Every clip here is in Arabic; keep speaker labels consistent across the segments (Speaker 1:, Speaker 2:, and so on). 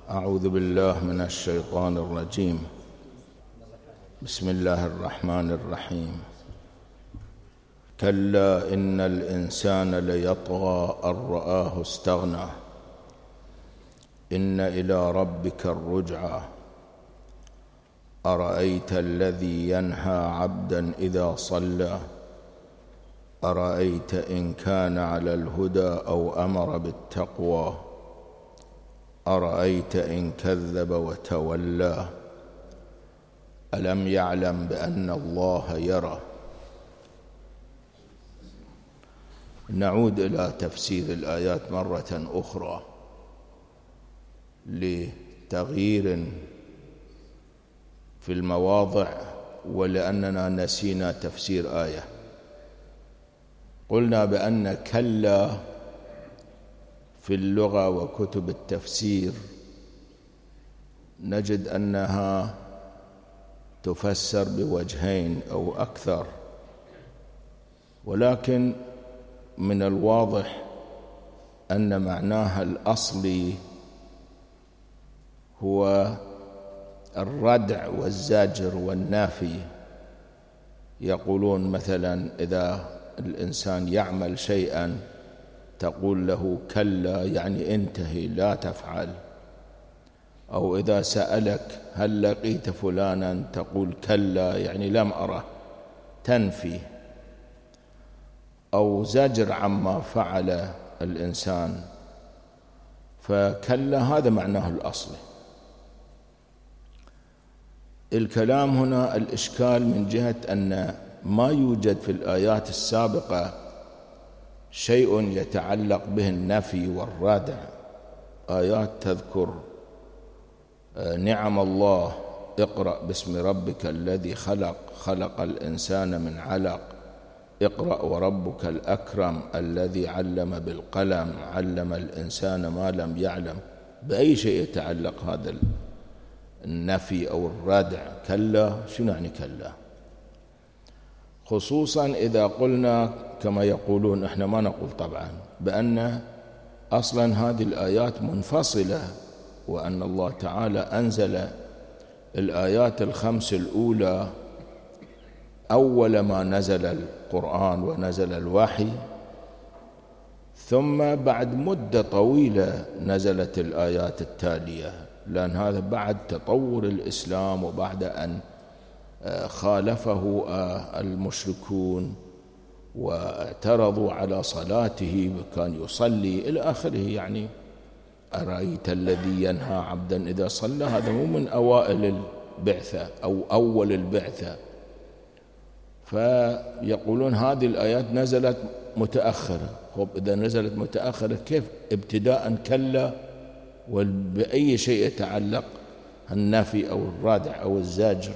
Speaker 1: أعوذ بالله من الشيطان الرجيم. بسم الله الرحمن الرحيم. كلا إن الإنسان ليطغى أن رآه استغنى إن إلى ربك الرجعى أرأيت الذي ينهى عبدا إذا صلى أرأيت إن كان على الهدى أو أمر بالتقوى أرأيت إن كذب وتولى ألم يعلم بأن الله يرى. نعود إلى تفسير الآيات مرة أخرى لتغيير في المواضع ولأننا نسينا تفسير آية. قلنا بأن كلا في اللغة وكتب التفسير نجد أنها تفسر بوجهين أو أكثر، ولكن من الواضح أن معناها الأصلي هو الردع والزاجر والنافي. يقولون مثلا إذا الإنسان يعمل شيئا تقول له كلا يعني انتهي لا تفعل، أو إذا سألك هل لقيت فلانا تقول كلا يعني لم أره تنفي، أو زجر عما فعل الإنسان. فكلا هذا معناه الأصلي. الكلام هنا الإشكال من جهة أن ما يوجد في الآيات السابقة شيء يتعلق به النفي والردع. آيات تذكر نعم الله، اقرأ باسم ربك الذي خلق، خلق الإنسان من علق، اقرأ وربك الأكرم الذي علم بالقلم، علم الإنسان ما لم يعلم. بأي شيء يتعلق هذا النفي أو الردع؟ كلا شنو يعني كلا؟ خصوصا إذا قلنا كما يقولون، احنا ما نقول طبعا، بأن أصلا هذه الآيات منفصلة، وأن الله تعالى أنزل الآيات الخمس الأولى أول ما نزل القرآن ونزل الوحي، ثم بعد مدة طويلة نزلت الآيات التالية، لأن هذا بعد تطور الإسلام وبعد أن خالفه المشركون واعترضوا على صلاته وكان يصلي إلى آخره. يعني أرأيت الذي ينهى عبدا إذا صلى، هذا مو من أوائل البعثة أو أول البعثة. فيقولون هذه الآيات نزلت متأخرة. خب إذا نزلت متأخرة كيف ابتداء كلا وبأي شيء يتعلق النفي أو الرادع أو الزاجر؟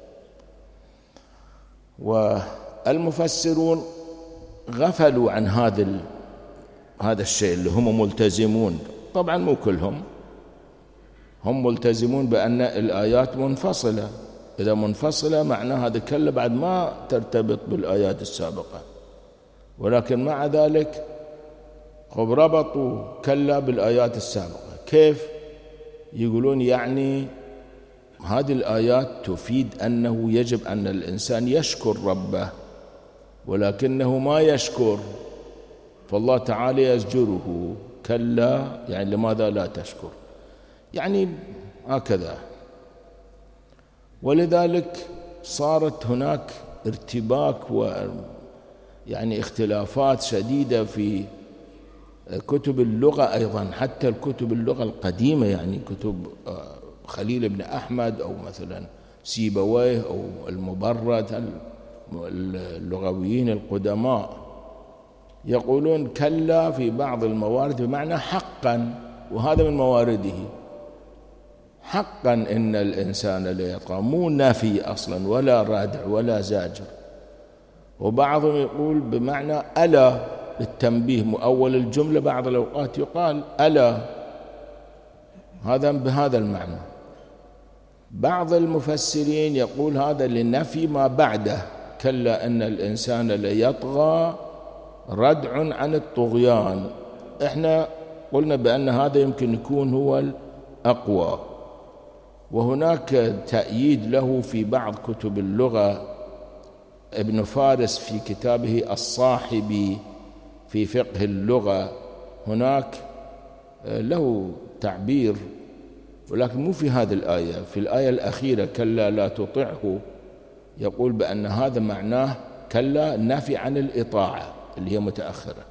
Speaker 1: والمفسرون غفلوا عن هذا الشيء اللي هم ملتزمون. طبعا مو كلهم، هم ملتزمون بأن الآيات منفصلة. إذا منفصلة معناها هذا كلا بعد ما ترتبط بالآيات السابقة، ولكن مع ذلك ربطوا كلا بالآيات السابقة. كيف؟ يقولون يعني هذه الآيات تفيد أنه يجب أن الإنسان يشكر ربه، ولكنه ما يشكر، فالله تعالى يزجره. كلا يعني لماذا لا تشكر؟ يعني هكذا. ولذلك صارت هناك ارتباك يعني اختلافات شديدة في كتب اللغة أيضا، حتى الكتب اللغة القديمة، يعني كتب خليل بن أحمد أو مثلا سيبويه أو المبرد، اللغويين القدماء يقولون كلا في بعض الموارد بمعنى حقا، وهذا من موارده. حقا إن الإنسان ليطغى، مو نافي أصلا ولا رادع ولا زاجر. وبعضهم يقول بمعنى ألا للتنبيه، مؤول الجملة بعض الأوقات يقال ألا، هذا بهذا المعنى. بعض المفسرين يقول هذا لنفي ما بعده، كلا إن الإنسان ليطغى ردع عن الطغيان. احنا قلنا بأن هذا يمكن يكون هو أقوى. وهناك تأييد له في بعض كتب اللغة. ابن فارس في كتابه الصاحبي في فقه اللغة هناك له تعبير، ولكن مو في هذه الآية، في الآية الأخيرة كلا لا تطعه، يقول بأن هذا معناه كلا نافي عن الإطاعة اللي هي متأخرة.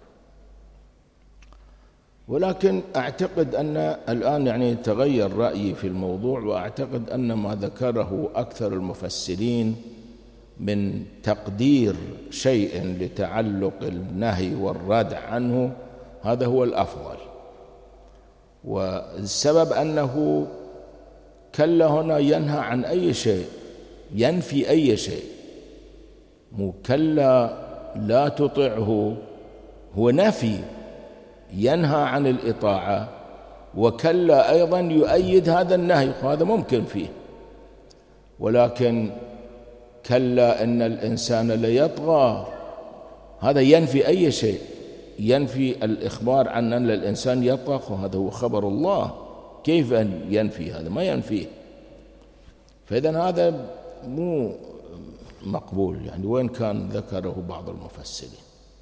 Speaker 1: ولكن أعتقد أن الآن يعني تغير رأيي في الموضوع، وأعتقد أن ما ذكره أكثر المفسرين من تقدير شيء لتعلق النهي والردع عنه هذا هو الأفضل. والسبب أنه كلا هنا ينهى عن أي شيء، ينفي أي شيء، مو كلا لا تطعه هو نفي ينهى عن الإطاعة، وكلا أيضا يؤيد هذا النهي، وهذا ممكن فيه. ولكن كلا إن الإنسان ليطغى هذا ينفي أي شيء، ينفي الإخبار عن أن الإنسان يطغى، وهذا هو خبر الله، كيف أن ينفي هذا؟ ما ينفيه. فإذن هذا مو مقبول يعني، وإن كان ذكره بعض المفسرين.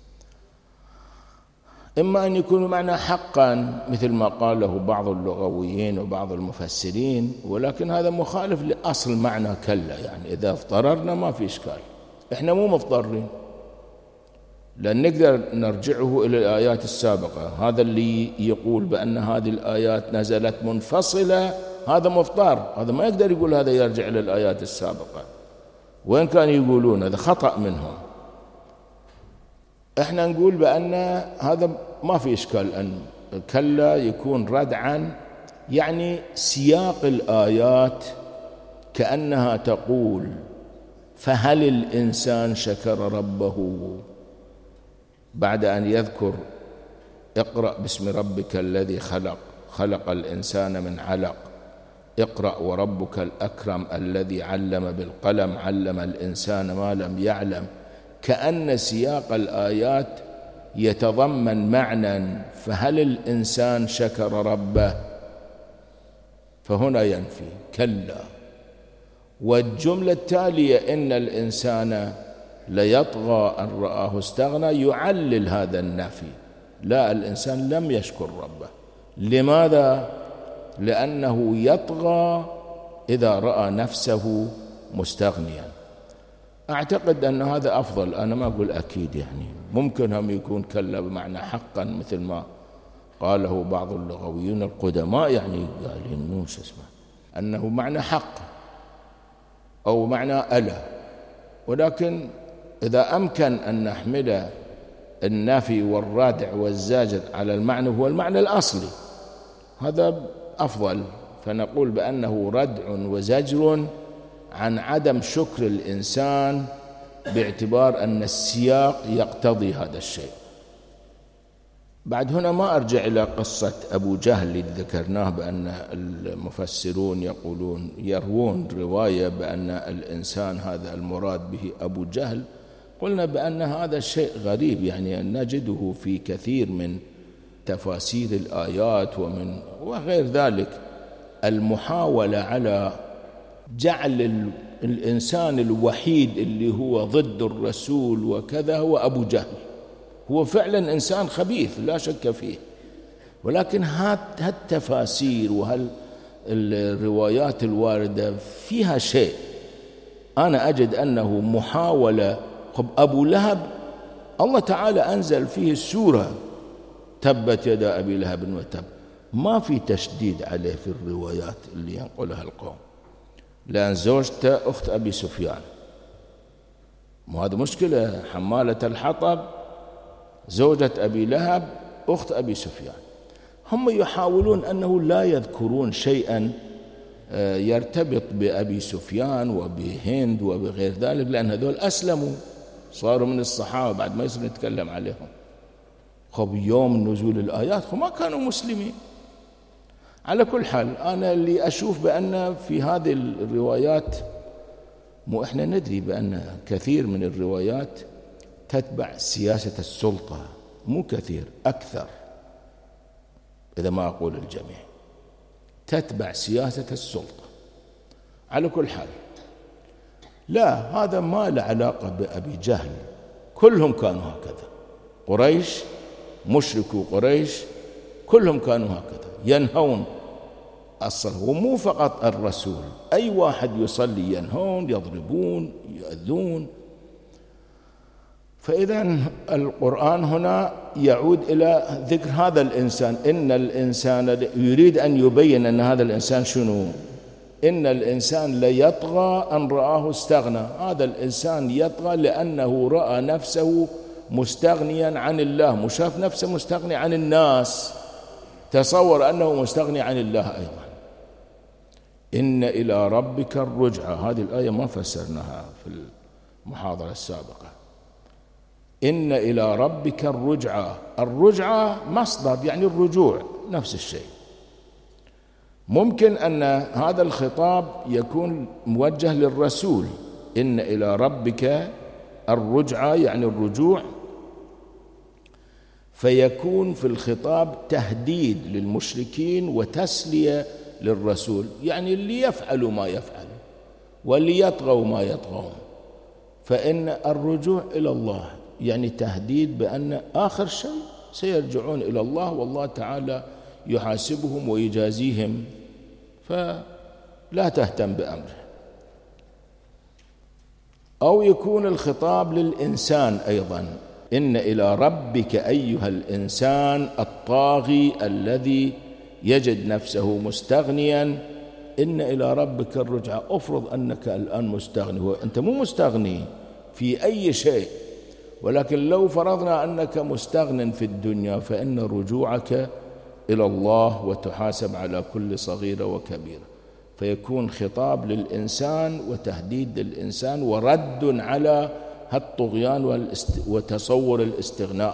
Speaker 1: إما أن يكون معنى حقا مثل ما قاله بعض اللغويين وبعض المفسرين، ولكن هذا مخالف لأصل معنى كلا. يعني إذا اضطررنا ما في إشكال، إحنا مو مضطرين، لأن نقدر نرجعه إلى الآيات السابقة. هذا اللي يقول بأن هذه الآيات نزلت منفصلة هذا مضطر، هذا ما يقدر يقول هذا يرجع إلى الآيات السابقة، وإن كانوا يقولون هذا خطأ منهم. احنا نقول بأن هذا ما في إشكال أن كلا يكون ردعا، يعني سياق الآيات كأنها تقول فهل الإنسان شكر ربه، بعد أن يذكر اقرأ باسم ربك الذي خلق، خلق الإنسان من علق، اقرأ وربك الأكرم الذي علم بالقلم، علم الإنسان ما لم يعلم، كأن سياق الآيات يتضمن معنى فهل الإنسان شكر ربه، فهنا ينفي كلا. والجملة التالية إن الإنسان ليطغى أن رآه استغنى يعلل هذا النفي، لا، الإنسان لم يشكر ربه. لماذا؟ لأنه يطغى إذا رأى نفسه مستغنيا. أعتقد أن هذا أفضل، أنا ما أقول أكيد، يعني ممكن هم يكون كلا بمعنى حقا مثل ما قاله بعض اللغويين القدماء، يعني قالين مو شو اسمه أنه معنى حق أو معنى ألا. ولكن إذا أمكن أن نحمل النفي والرادع والزاجر على المعنى هو المعنى الأصلي هذا أفضل، فنقول بأنه ردع وزجر عن عدم شكر الإنسان باعتبار أن السياق يقتضي هذا الشيء. بعد هنا ما أرجع إلى قصة أبو جهل اللي ذكرناه، بأن المفسرون يقولون يروون رواية بأن الإنسان هذا المراد به أبو جهل. قلنا بأن هذا الشيء غريب، يعني نجده في كثير من تفاسير الآيات وغير ذلك، المحاولة على جعل الإنسان الوحيد اللي هو ضد الرسول وكذا هو أبو جهل. هو فعلا إنسان خبيث لا شك فيه، ولكن هالتفاسير وهالروايات الواردة فيها شيء أنا أجد أنه محاولة. أبو لهب الله تعالى أنزل فيه السورة تبت يدا أبي لهب وتب، ما في تشديد عليه في الروايات اللي ينقلها القوم، لأن زوجته أخت أبي سفيان، وهذا مشكلة، حمالة الحطب زوجة أبي لهب أخت أبي سفيان. هم يحاولون أنه لا يذكرون شيئا يرتبط بأبي سفيان وبهند وبغير ذلك، لأن هذول أسلموا صاروا من الصحابة بعد ما يصير نتكلم عليهم. خب يوم نزول الآيات ما كانوا مسلمين. على كل حال أنا اللي أشوف بأن في هذه الروايات، مو إحنا ندري بأن كثير من الروايات تتبع سياسة السلطة، مو كثير، أكثر إذا ما أقول الجميع، تتبع سياسة السلطة. على كل حال، لا، هذا ما له علاقة بأبي جهل، كلهم كانوا هكذا. قريش، مشركو قريش كلهم كانوا هكذا، ينهون الصلاة، ومو فقط الرسول، أي واحد يصلي ينهون، يضربون، يؤذون. فإذا القرآن هنا يعود إلى ذكر هذا الإنسان، إن الإنسان يريد أن يبين أن هذا الإنسان شنو؟ إن الإنسان ليطغى أن رآه استغنى. هذا الإنسان يطغى لأنه رأى نفسه مستغنيا عن الله، مش شاف نفسه مستغني عن الناس، تصور أنه مستغني عن الله أيضا. إن إلى ربك الرجعى، هذه الآية ما فسرناها في المحاضرة السابقة. إن إلى ربك الرجعى، الرجعى مصدر يعني الرجوع، نفس الشيء. ممكن أن هذا الخطاب يكون موجه للرسول، إن إلى ربك الرجعى يعني الرجوع، فيكون في الخطاب تهديد للمشركين وتسلية للرسول، يعني اللي يفعلوا ما يفعلوا واللي يطغوا ما يطغون. فإن الرجوع إلى الله يعني تهديد بأن آخر شيء سيرجعون إلى الله، والله تعالى يحاسبهم ويجازيهم، فلا تهتم بأمره. أو يكون الخطاب للإنسان أيضا، إن إلى ربك أيها الإنسان الطاغي الذي يجد نفسه مستغنيا، إن إلى ربك الرجعى. أفرض أنك الآن مستغني، وأنت مو مستغني في أي شيء، ولكن لو فرضنا أنك مستغن في الدنيا، فإن رجوعك إلى الله وتحاسب على كل صغيرة وكبيرة. فيكون خطاب للإنسان وتهديد للإنسان ورد على هالطغيان وتصور الاستغناء.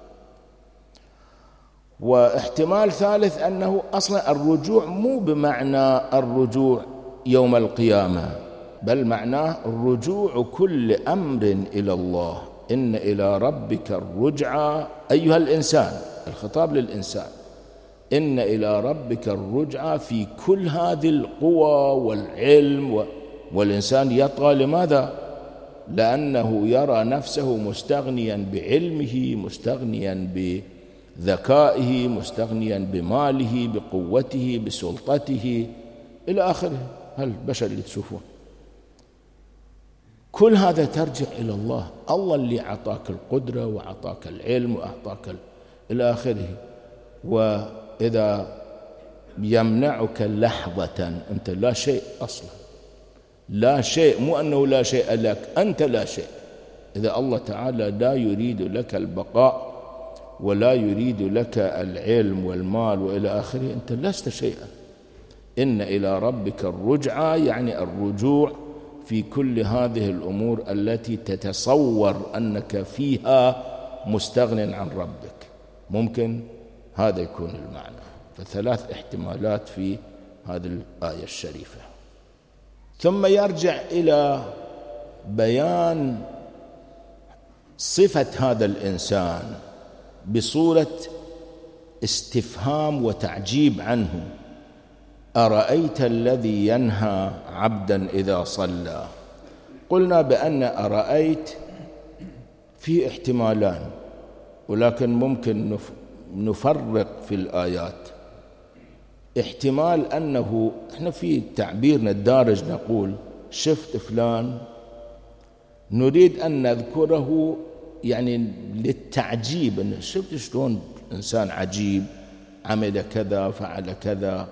Speaker 1: واحتمال ثالث أنه أصلا الرجوع مو بمعنى الرجوع يوم القيامة، بل معناه رجوع كل أمر إلى الله. إن إلى ربك الرجعى أيها الإنسان، الخطاب للإنسان، إن إلى ربك الرجعى في كل هذه القوى والعلم والإنسان يطغى. لماذا؟ لأنه يرى نفسه مستغنيا بعلمه، مستغنيا بذكائه، مستغنيا بماله، بقوته، بسلطته إلى آخره. هالبشر اللي تشوفون كل هذا ترجع إلى الله، الله اللي أعطاك القدرة وأعطاك العلم وأعطاك إلى آخره. وإذا يمنعك لحظة، أنت لا شيء أصلا، لا شيء، مو أنه لا شيء لك، أنت لا شيء. إذا الله تعالى لا يريد لك البقاء ولا يريد لك العلم والمال وإلى آخره، أنت لست شيئا. إن إلى ربك الرجعى يعني الرجوع في كل هذه الأمور التي تتصور أنك فيها مستغن عن ربك. ممكن هذا يكون المعنى. فثلاث احتمالات في هذه الآية الشريفة. ثم يرجع إلى بيان صفة هذا الإنسان بصورة استفهام وتعجيب عنه. أرأيت الذي ينهى عبدا إذا صلى. قلنا بأن أرأيت في احتمالان، ولكن ممكن نفرق في الآيات. احتمال أنه احنا في تعبيرنا الدارج نقول شفت فلان، نريد أن نذكره يعني للتعجيب، أنه شفت شلون إنسان عجيب عمل كذا فعل كذا،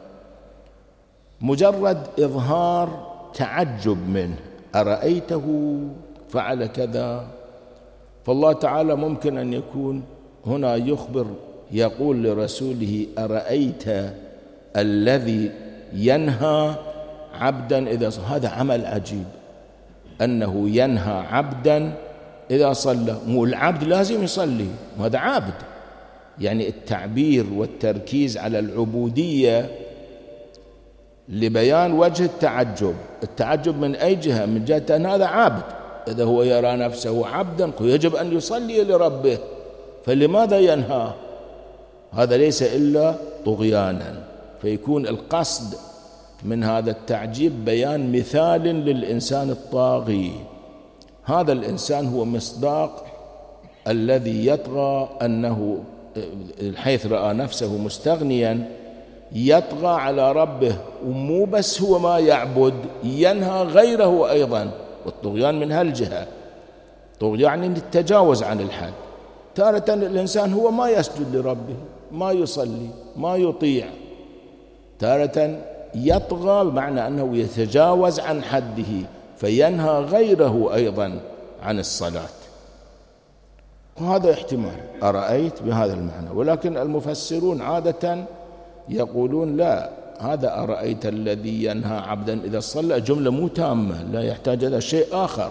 Speaker 1: مجرد إظهار تعجب منه. أرأيته فعل كذا. فالله تعالى ممكن أن يكون هنا يخبر، يقول لرسوله أرأيت الذي ينهى عبدا إذا صلى. هذا عمل عجيب أنه ينهى عبدا إذا صلى. مو العبد لازم يصلي، وهذا عابد. يعني التعبير والتركيز على العبودية لبيان وجه التعجب. التعجب من أي جهة؟ من جهة أن هذا عابد، إذا هو يرى نفسه عبدا يجب أن يصلي لربه، فلماذا ينهى؟ هذا ليس إلا طغيانا. فيكون القصد من هذا التعجيب بيان مثال للإنسان الطاغي. هذا الإنسان هو مصداق الذي يطغى، أنه حيث رأى نفسه مستغنيا يطغى على ربه، ومو بس هو ما يعبد، ينهى غيره أيضا. والطغيان من هالجهة، طغيان يعني التجاوز عن الحد. تارة الإنسان هو ما يسجد لربه، ما يصلي، ما يطيع، تارة يطغى بمعنى أنه يتجاوز عن حده فينهى غيره أيضا عن الصلاة. وهذا احتمال أرأيت بهذا المعنى، ولكن المفسرون عادة يقولون لا، هذا أرأيت الذي ينهى عبدا إذا صلى جملة مو تامة، لا يحتاج إلى شيء آخر.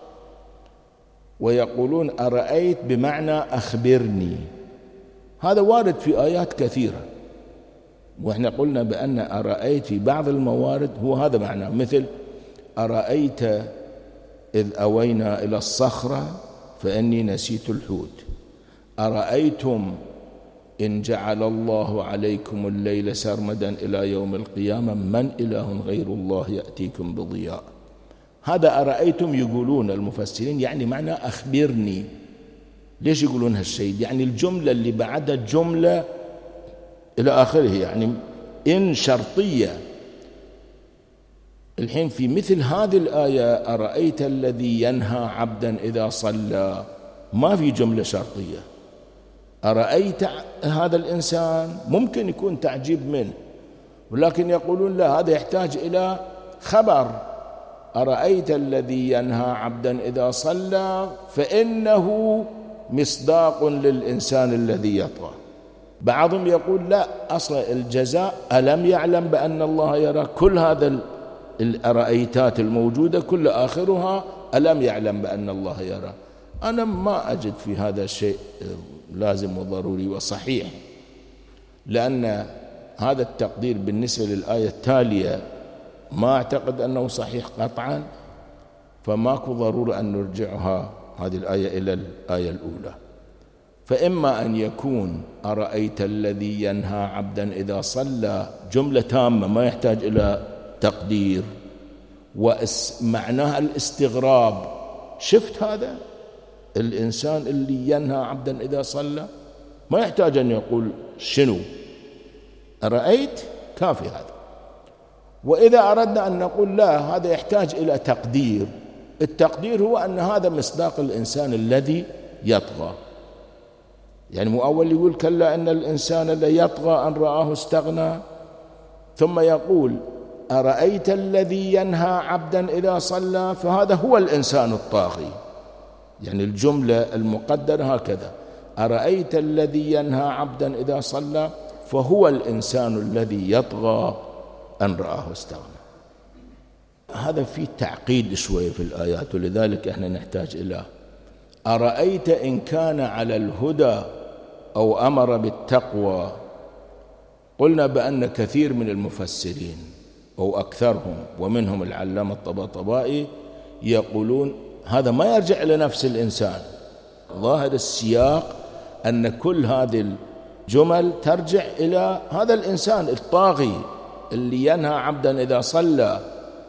Speaker 1: ويقولون أرأيت بمعنى أخبرني، هذا وارد في آيات كثيرة. وإحنا قلنا بأن أرأيت في بعض الموارد هو هذا معناه، مثل أرأيت إذ أوينا إلى الصخرة فإني نسيت الحوت، أرأيتم إن جعل الله عليكم الليل سرمدا إلى يوم القيامة من إله غير الله يأتيكم بضياء. هذا أرأيتم يقولون المفسرين يعني معنى أخبرني. ليش يقولون هالشيء؟ يعني الجملة اللي بعدها جملة إلى آخره، يعني إن شرطية. الحين في مثل هذه الآية أرأيت الذي ينهى عبدا إذا صلى، ما في جملة شرطية. أرأيت هذا الإنسان ممكن يكون تعجيب منه، ولكن يقولون لا، هذا يحتاج إلى خبر. أرأيت الذي ينهى عبدا إذا صلى فإنه مصداق للإنسان الذي يطغى. بعضهم يقول لا، أصل الجزاء ألم يعلم بأن الله يرى. كل هذا الأرأيتات الموجودة كل آخرها ألم يعلم بأن الله يرى. أنا ما أجد في هذا الشيء لازم وضروري وصحيح، لأن هذا التقدير بالنسبة للآية التالية ما أعتقد أنه صحيح قطعا، فماكو ضرورة أن نرجعها هذه الآية إلى الآية الأولى. فإما أن يكون أرأيت الذي ينهى عبدا إذا صلى جملة تامة ما يحتاج إلى تقدير، ومعناها الاستغراب. شفت هذا الإنسان اللي ينهى عبدا إذا صلى، ما يحتاج أن يقول شنو، أرأيت كافي هذا. وإذا أردنا أن نقول لا، هذا يحتاج إلى تقدير. التقدير هو أن هذا مصداق الإنسان الذي يطغى. يعني مو أول يقول كلا إن الإنسان ليطغى أن رآه استغنى، ثم يقول أرأيت الذي ينهى عبدا إذا صلى، فهذا هو الإنسان الطاغي. يعني الجملة المقدرة هكذا، أرأيت الذي ينهى عبدا إذا صلى فهو الإنسان الذي يطغى أن رآه استغنى. هذا فيه تعقيد شوية في الآيات، ولذلك احنا نحتاج إلى أرأيت إن كان على الهدى أو أمر بالتقوى. قلنا بأن كثير من المفسرين أو أكثرهم ومنهم العلامة الطباطبائي يقولون هذا ما يرجع إلى نفس الإنسان. ظاهر السياق أن كل هذه الجمل ترجع إلى هذا الإنسان الطاغي اللي ينهى عبدا إذا صلى.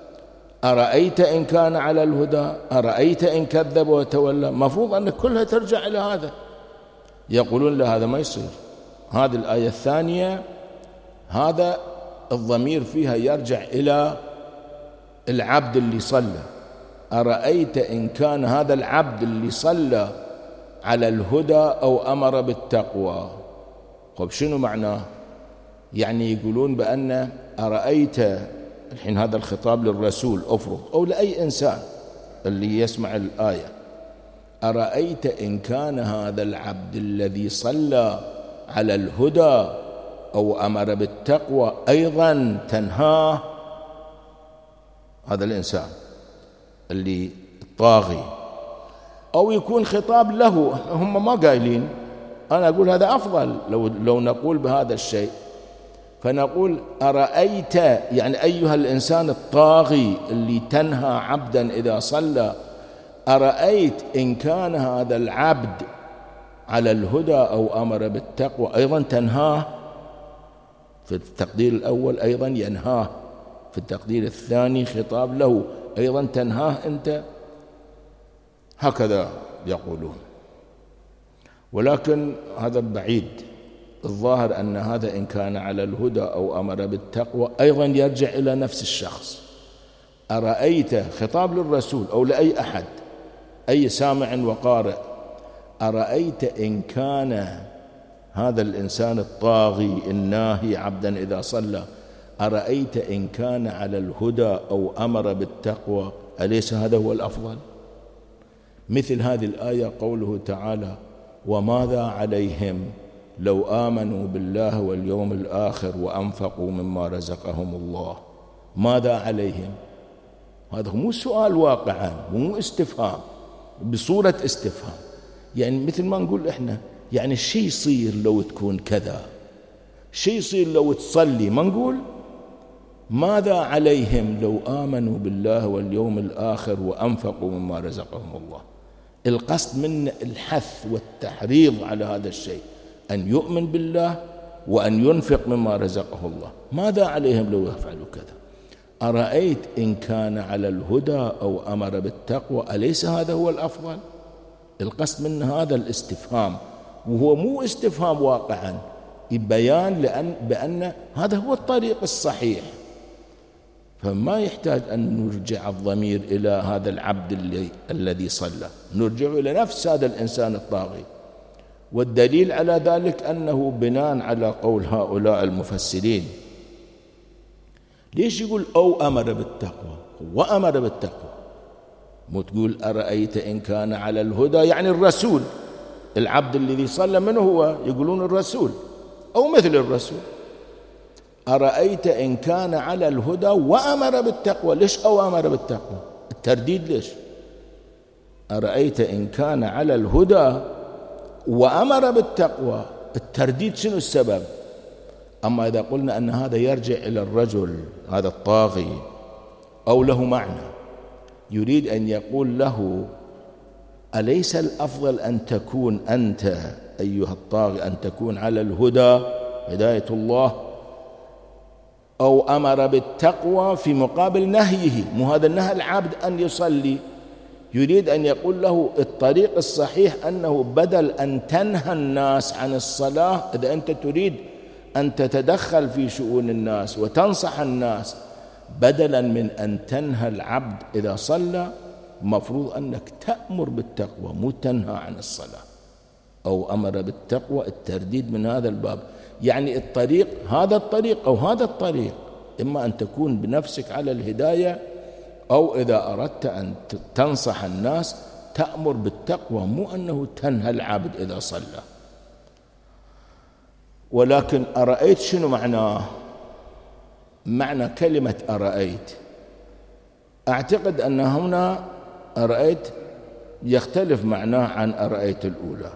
Speaker 1: أرأيت إن كان على الهدى، أرأيت إن كذب وتولى، مفروض أن كلها ترجع إلى هذا. يقولون لا، هذا ما يصير. هذه الآية الثانية هذا الضمير فيها يرجع إلى العبد اللي صلى. أرأيت إن كان هذا العبد اللي صلى على الهدى أو أمر بالتقوى. طيب شنو معناه؟ يعني يقولون بأن أرأيت، الحين هذا الخطاب للرسول أفرض أو لأي إنسان اللي يسمع الآية، أرأيت إن كان هذا العبد الذي صلى على الهدى أو أمر بالتقوى أيضا تنهاه هذا الإنسان اللي طاغي، أو يكون خطاب له، هم ما قايلين. أنا أقول هذا أفضل لو نقول بهذا الشيء، فنقول أرأيت يعني أيها الإنسان الطاغي اللي تنهى عبدا إذا صلى، أرأيت إن كان هذا العبد على الهدى أو أمر بالتقوى أيضا تنهاه. في التقدير الأول أيضا ينهاه، في التقدير الثاني خطاب له أيضا تنهاه أنت، هكذا يقولون. ولكن هذا بعيد، الظاهر أن هذا إن كان على الهدى أو أمر بالتقوى أيضا يرجع إلى نفس الشخص. أرأيت خطاب للرسول أو لأي أحد، أي سامع وقارئ، أرأيت إن كان هذا الإنسان الطاغي الناهي عبدا إذا صلى، أرأيت إن كان على الهدى أو أمر بالتقوى أليس هذا هو الأفضل؟ مثل هذه الآية قوله تعالى: وماذا عليهم لو آمنوا بالله واليوم الآخر وأنفقوا مما رزقهم الله. ماذا عليهم؟ هذا مو سؤال واقعا، مو استفهام بصورة استفهام، يعني مثل ما نقول إحنا يعني شي يصير لو تكون كذا، شي يصير لو تصلي، ما نقول ماذا عليهم لو آمنوا بالله واليوم الآخر وأنفقوا مما رزقهم الله. القصد من الحث والتحريض على هذا الشيء، أن يؤمن بالله وأن ينفق مما رزقه الله. ماذا عليهم لو يفعلوا كذا؟ أرأيت إن كان على الهدى أو أمر بالتقوى أليس هذا هو الأفضل؟ القصد من هذا الاستفهام، وهو مو استفهام واقعا، بيان بأن هذا هو الطريق الصحيح. فما يحتاج أن نرجع الضمير إلى هذا العبد الذي صلى، نرجع إلى نفس هذا الإنسان الطاغي. والدليل على ذلك أنه بناء على قول هؤلاء المفسرين، ليش يقول أو أمر بالتقوى وأمر بالتقوى؟ مو تقول أرأيت إن كان على الهدى، يعني الرسول، العبد الذي صلى منه هو، يقولون الرسول أو مثل الرسول. أرأيت إن كان على الهدى وأمر بالتقوى، ليش أو أمر بالتقوى؟ الترديد ليش؟ أرأيت إن كان على الهدى وأمر بالتقوى، الترديد شنو السبب؟ أما إذا قلنا أن هذا يرجع إلى الرجل هذا الطاغي أو له معنى، يريد أن يقول له أليس الأفضل أن تكون أنت أيها الطاغي أن تكون على الهدى هداية الله، أو أمر بالتقوى في مقابل نهيه؟ مو هذا النهي العبد أن يصلي، يريد أن يقول له الطريق الصحيح أنه بدل أن تنهى الناس عن الصلاة، إذا أنت تريد أن تتدخل في شؤون الناس وتنصح الناس، بدلا من أن تنهى العبد إذا صلى، مفروض أنك تأمر بالتقوى مو تنهى عن الصلاة. أو أمر بالتقوى، الترديد من هذا الباب، يعني الطريق هذا الطريق أو هذا الطريق، إما أن تكون بنفسك على الهداية، أو إذا أردت أن تنصح الناس تأمر بالتقوى، مو أنه تنهى العبد إذا صلى. ولكن أرأيت شنو معناه؟ معنى كلمة أرأيت، أعتقد أن هنا أرأيت يختلف معناه عن أرأيت الأولى.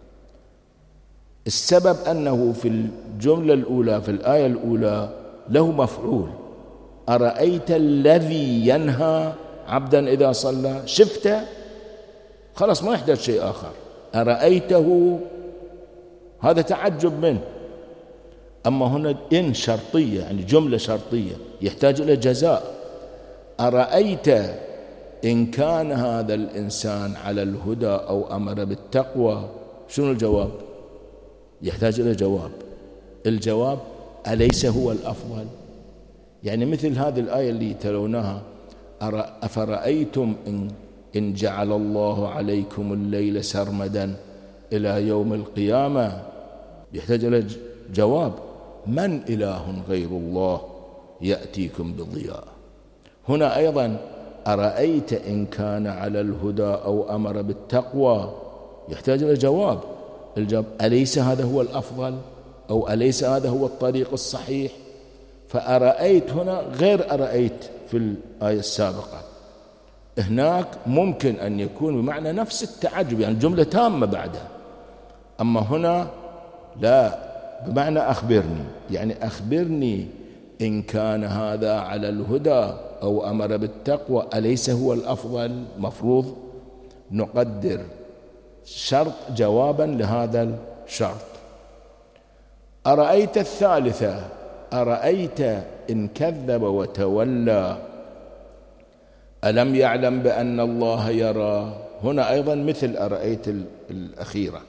Speaker 1: السبب أنه في الجملة الأولى في الآية الأولى له مفعول، أرأيت الذي ينهى عبدا إذا صلى، شفته خلاص ما يحتاج شيء آخر، أرأيته هذا تعجب منه. أما هنا إن شرطية، يعني جملة شرطية يحتاج إلى جزاء. أرأيت إن كان هذا الإنسان على الهدى أو أمر بالتقوى، شنو الجواب؟ يحتاج إلى جواب. الجواب أليس هو الأفضل؟ يعني مثل هذه الآية اللي تلوناها، أفرأيتم إن جعل الله عليكم الليل سرمدا إلى يوم القيامة، يحتاج إلى جواب. من إله غير الله يأتيكم بضياء؟ هنا أيضا أرأيت إن كان على الهدى أو أمر بالتقوى، يحتاج إلى جواب. الجواب أليس هذا هو الأفضل، أو أليس هذا هو الطريق الصحيح؟ فأرأيت هنا غير أرأيت في الآية السابقة. هناك ممكن أن يكون بمعنى نفس التعجب، يعني جملة تامة بعدها. أما هنا لا، بمعنى أخبرني، يعني أخبرني إن كان هذا على الهدى أو أمر بالتقوى أليس هو الأفضل؟ مفروض نقدر شرط جوابا لهذا الشرط. أرأيت الثالثة، أرأيت إن كذب وتولى ألم يعلم بأن الله يرى. هنا أيضا مثل أرأيت الأخيرة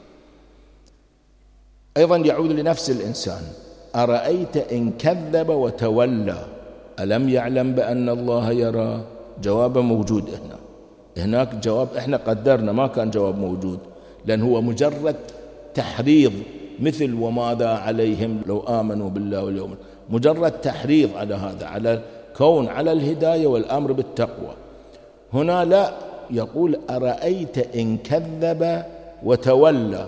Speaker 1: أيضا يعود لنفس الإنسان. أرأيت إن كذب وتولى ألم يعلم بأن الله يرى. جواب موجود هنا، هناك جواب إحنا قدرنا ما كان جواب موجود، لأن هو مجرد تحريض، مثل وماذا عليهم لو آمنوا بالله واليوم، مجرد تحريض على هذا، على كون على الهداية والأمر بالتقوى. هنا لا، يقول أرأيت إن كذب وتولى.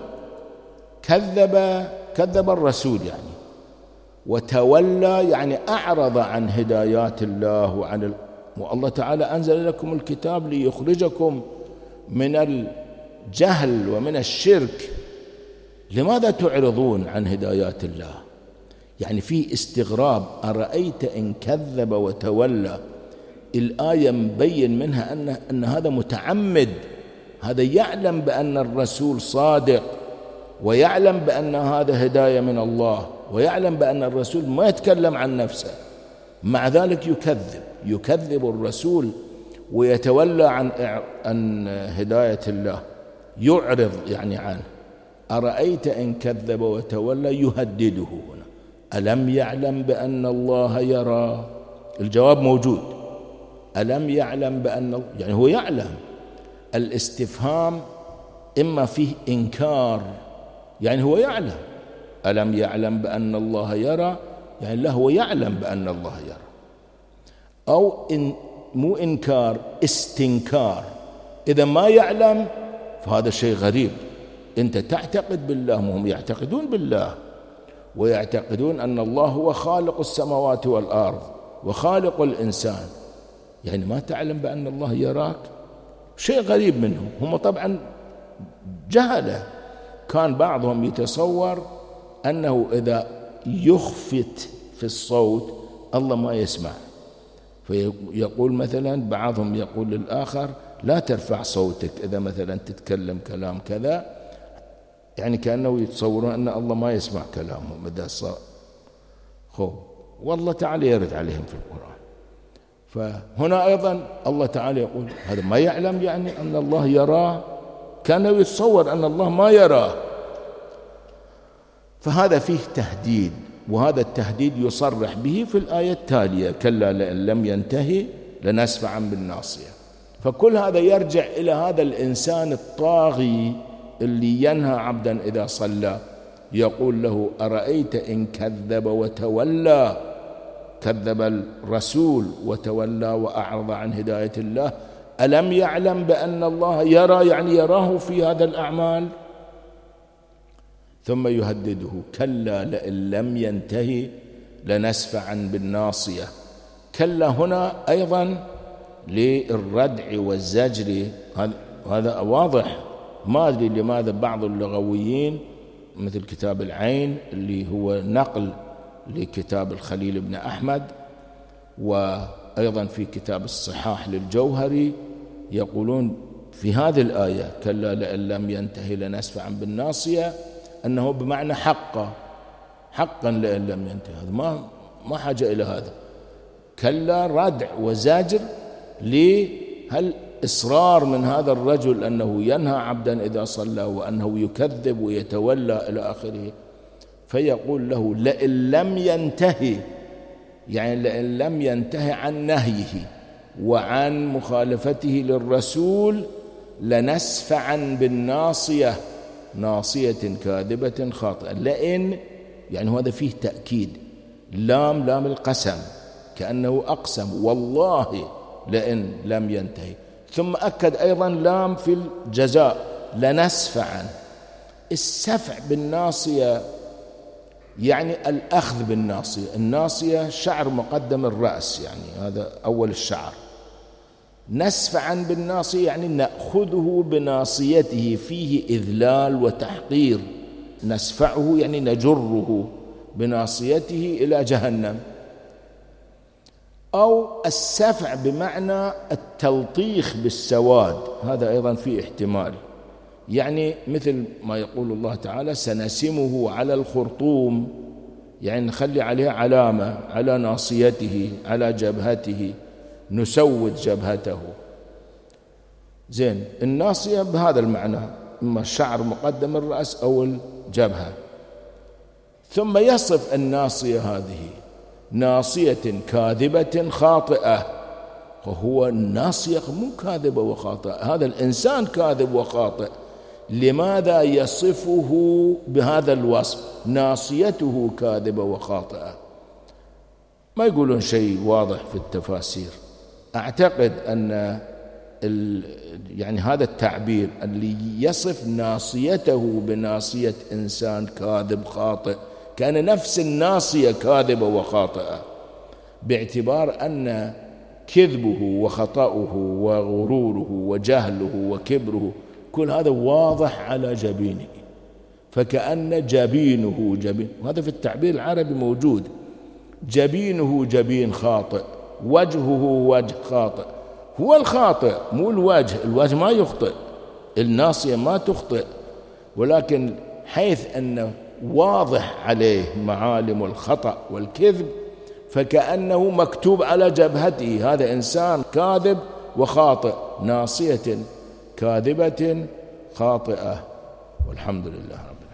Speaker 1: كذب الرسول يعني، وتولى يعني أعرض عن هدايات الله والله تعالى أنزل لكم الكتاب ليخرجكم من الجهل ومن الشرك، لماذا تعرضون عن هدايات الله؟ يعني في استغراب. أرأيت إن كذب وتولى، الآية مبين منها أن هذا متعمد، هذا يعلم بأن الرسول صادق، ويعلم بأن هذا هداية من الله، ويعلم بأن الرسول ما يتكلم عن نفسه، مع ذلك يكذب الرسول ويتولى عن هداية الله، يعرض يعني عنه. أرأيت إن كذب وتولى يهدده هنا، ألم يعلم بأن الله يرى. الجواب موجود، ألم يعلم بأن، يعني هو يعلم. الاستفهام إما فيه إنكار، يعني هو يعلم. ألم يعلم بأن الله يرى، يعني لا، هو يعلم بأن الله يرى. أو مو إنكار، استنكار. إذا ما يعلم فهذا شيء غريب. أنت تعتقد بالله، وهم يعتقدون بالله، ويعتقدون أن الله هو خالق السماوات والأرض وخالق الإنسان، يعني ما تعلم بأن الله يراك؟ شيء غريب منهم. هم طبعا جهلة. كان بعضهم يتصور أنه إذا يخفت في الصوت الله ما يسمع، فيقول مثلا بعضهم يقول للآخر لا ترفع صوتك إذا مثلا تتكلم كلام كذا، يعني كأنه يتصورون أن الله ما يسمع كلامهم إذا صار. والله تعالى يرد عليهم في القرآن. فهنا أيضا الله تعالى يقول هذا ما يعلم، يعني أن الله يراه، كانه يتصور أن الله ما يراه. فهذا فيه تهديد، وهذا التهديد يصرح به في الآية التالية: كلا لئن لم ينتهي لنسفعا بالناصية. فكل هذا يرجع إلى هذا الإنسان الطاغي اللي ينهى عبدا إذا صلى، يقول له أرأيت إن كذب وتولى، كذب الرسول وتولى وأعرض عن هداية الله، ألم يعلم بأن الله يرى، يعني يراه في هذا الأعمال. ثم يهدده: كلا لئن لم ينتهي لنسفعا بالناصية. كلا هنا أيضا للردع والزجر، هذا واضح. ما أدري لماذا بعض اللغويين مثل كتاب العين اللي هو نقل لكتاب الخليل بن أحمد، وأيضا في كتاب الصحاح للجوهري، يقولون في هذه الآية كلا لئن لم ينتهي لنسفعا بالناصية أنه بمعنى حقا لئن لم ينتهي. هذا ما حاجة إلى هذا. كلا ردع وزاجر لهل إصرار من هذا الرجل أنه ينهى عبدا إذا صلى، وأنه يكذب ويتولى إلى آخره. فيقول له لئن لم ينتهي، يعني لئن لم ينتهي عن نهيه وعن مخالفته للرسول لنسفعا بالناصية، ناصية كاذبة خاطئة. لئن يعني هذا فيه تأكيد، لام القسم، كأنه أقسم والله لئن لم ينتهي. ثم أكد أيضا لام في الجزاء، لنسفعا. السفع بالناصية يعني الأخذ بالناصية. الناصية شعر مقدم الرأس، يعني هذا أول الشعر. نسفعا بالناصية يعني نأخذه بناصيته، فيه إذلال وتحقير. نسفعه يعني نجره بناصيته إلى جهنم. أو السفع بمعنى التلطيخ بالسواد، هذا أيضا فيه احتمال، يعني مثل ما يقول الله تعالى سنسمه على الخرطوم، يعني نخلي عليها علامة على ناصيته، على جبهته، نسود جبهته. زين، الناصية بهذا المعنى، إما الشعر مقدم الرأس أو الجبهة. ثم يصف الناصية هذه ناصية كاذبة خاطئة، وهو الناصية مو كاذبة وخاطئة، هذا الإنسان كاذب وخاطئ. لماذا يصفه بهذا الوصف؟ ناصيته كاذبة وخاطئة. ما يقولون شيء واضح في التفاسير. أعتقد أن يعني هذا التعبير اللي يصف ناصيته بناصية إنسان كاذب خاطئ، كان نفس الناصية كاذبة وخاطئة، باعتبار أن كذبه وخطأه وغروره وجهله وكبره كل هذا واضح على جبينه، فكأن جبينه جبين، وهذا في التعبير العربي موجود، جبينه جبين خاطئ، وجهه وجه خاطئ. هو الخاطئ مو الوجه، الوجه ما يخطئ، الناصية ما تخطئ، ولكن حيث أنه واضح عليه معالم الخطأ والكذب، فكأنه مكتوب على جبهته هذا إنسان كاذب وخاطئ، ناصية كاذبة خاطئة. والحمد لله رب العالمين.